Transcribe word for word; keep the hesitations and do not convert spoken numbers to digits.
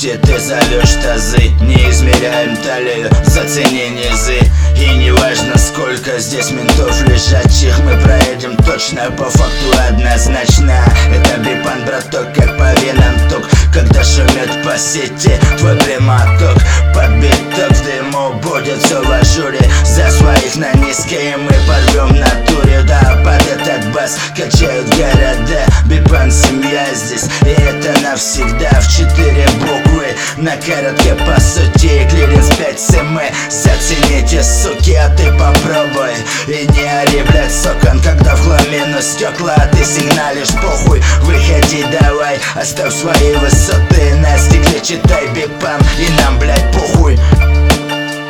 сути ты зовешь тазы. Не измеряем талию, зацени низы. И не важно сколько здесь ментов лежачих, мы проедем точно, по факту однозначно. Это бипан, браток, как по венам ток, когда шумит по сети твой прямоток. Подбиток в дыму будет все в ажуре. За своих на низкие мы порвем на туре. Да, под этот бас качают города. Бипан, семья здесь, и это навсегда. В четыре буквы на коротке по сути. Клиренс пять см. Зацените, суки, а ты попробуй. И не ори, блядь, сокон, когда в хламину стекла. Ты сигналишь, похуй, выходи давай. Оставь свои высоты на стекле, читай бипан, и нам, блядь,